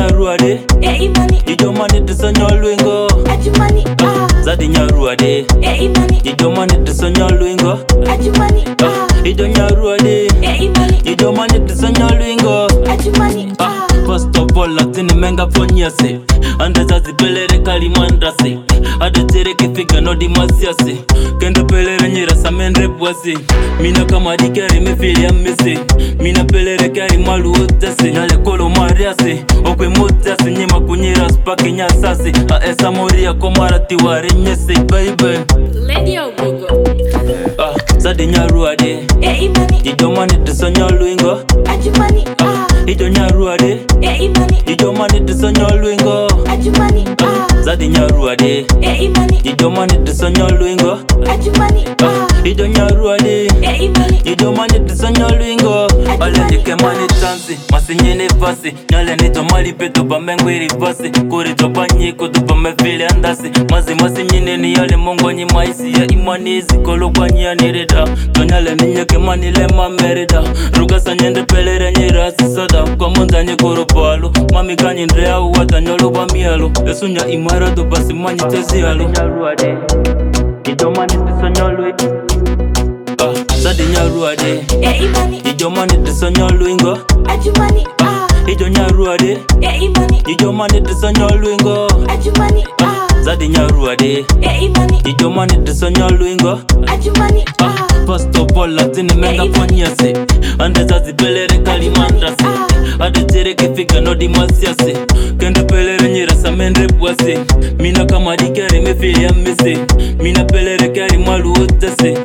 nyaruade imani Ijomani tisonyo luingo ajumani Zadi nyaruade imani Ijomani tisonyo luingo ajumani Ijo nyaruade imani Ijomani tisonyo luingo ajumani First of all, latini menga fonyase Ande zazi pelere kalimandrase Ade tere kifiga no dimasiase Kende pelere nyira samendre bwasi Mina kama dikeri mefili ya mese Mina pelere kari malu utase Nyale kolo mariase Okwe mutase nyima kunyira spaki nyasase Aesa moria komara tiwari nyese baby Lady Ogogo Zadi nyaruade imani Ijomani tisonyo luingo ajumani Ijo nyaruade imani Ijomani tisonyo luingo ajumani Zadi nyaruade imani Ijomani tisonyo luingo ajumani Ijo nyaruade imani Ijomani tisonyo luingo Ole ndike mani tansi Masinyene vasi Nyale nito mali peto bamengwiri vasi Kuri topa nyiko tupa mefili andasi Masi nyine ni yale mongo nyi maisi ya imanizi Kolo kwa nyia nirida Tonyale ninyeke mani lema merida Ruga sa nyende pelere nyirasi sada Kwa monza nyekoro palo Mami kanyi ndrea uwata nyolo ba mielo Esunya imara do basi manyi tezi alo Nyaruade Ijomani tisonyo luingo Zadi nyaruade imani Ijomani tisonyo luingo ajumani Ijo nyaruade imani Ijomani tisonyo luingo ajumani Zadi nyaruade imani Ijomani tisonyo luingo ajumani First of all, latini menga fonyase Ande zazi pelere kalimandrase Ade tere kifiga no dimasiase Kende pelere nyira samendre bwase Mina kama dikeri mefili ya mese Mina pelere kari malu utase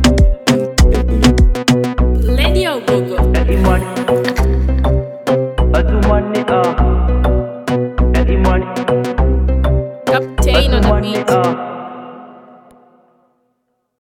Lady Ogogo Imani Atumani Imani